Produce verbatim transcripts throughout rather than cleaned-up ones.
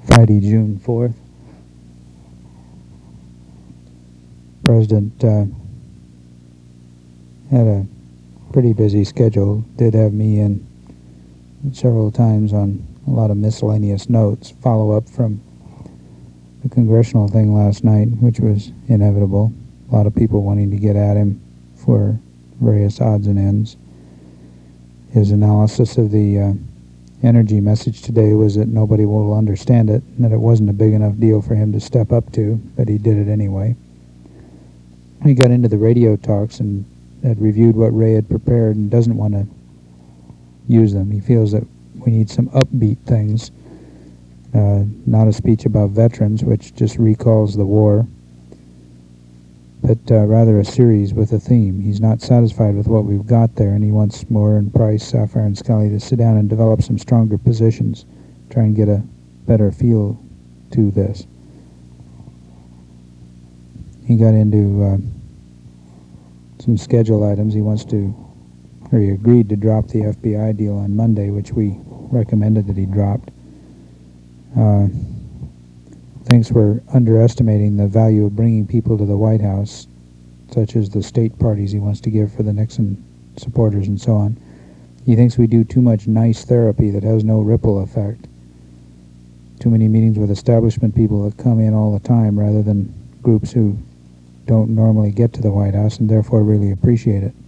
Friday, June fourth. President uh, had a pretty busy schedule. Did have me in several times on a lot of miscellaneous notes, follow up from the congressional thing last night, which was inevitable. A lot of people wanting to get at him for various odds and ends. His analysis of the uh, energy message today was that nobody will understand it, and that it wasn't a big enough deal for him to step up to, but he did it anyway. He got into the radio talks and had reviewed what Ray had prepared and doesn't want to use them. He feels that we need some upbeat things, uh, not a speech about veterans, which just recalls the war, but uh, rather a series with a theme. He's not satisfied with what we've got there, and he wants Moore and Price, Sapphire and Scully to sit down and develop some stronger positions, try and get a better feel to this. He got into uh, some schedule items. He wants to, or he agreed to drop the F B I deal on Monday, which we recommended that he dropped. Uh, thinks we're underestimating the value of bringing people to the White House, such as the state parties he wants to give for the Nixon supporters and so on. He thinks we do too much nice therapy that has no ripple effect. Too many meetings with establishment people that come in all the time rather than groups who don't normally get to the White House and therefore really appreciate it.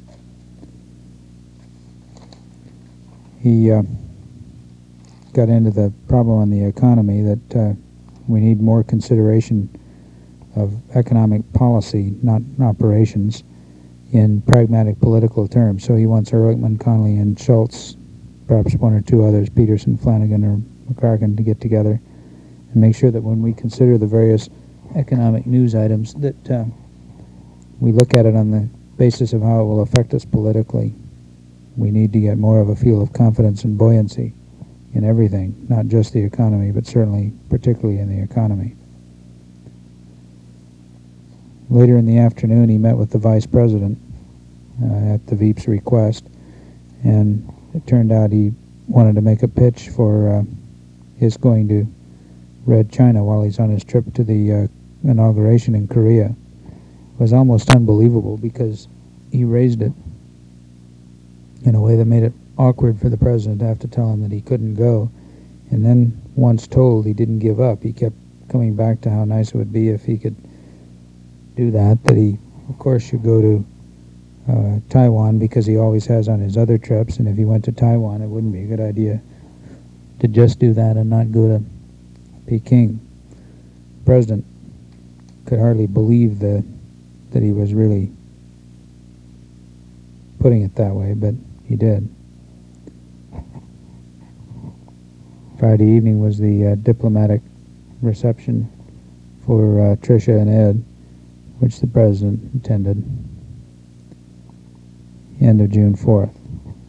He uh, got into the problem on the economy, that uh, we need more consideration of economic policy, not operations, in pragmatic political terms. So he wants Ehrlichman, Connolly, and Schultz, perhaps one or two others, Peterson, Flanagan, or McCracken, to get together and make sure that when we consider the various economic news items that uh, we look at it on the basis of how it will affect us politically. We need to get more of a feel of confidence and buoyancy in everything, not just the economy, but certainly particularly in the economy. Later in the afternoon, he met with the vice president uh, at the Veep's request, and it turned out he wanted to make a pitch for uh, his going to Red China while he's on his trip to the uh, inauguration in Korea. It was almost unbelievable because he raised it in a way that made it awkward for the president to have to tell him that he couldn't go. And then, once told, he didn't give up. He kept coming back to how nice it would be if he could do that, that he, of course, should go to uh, Taiwan because he always has on his other trips, and if he went to Taiwan, it wouldn't be a good idea to just do that and not go to Peking. The president could hardly believe the, that he was really putting it that way, but he did. Friday evening was the uh, diplomatic reception for uh, Tricia and Ed, which the president attended. End of June fourth.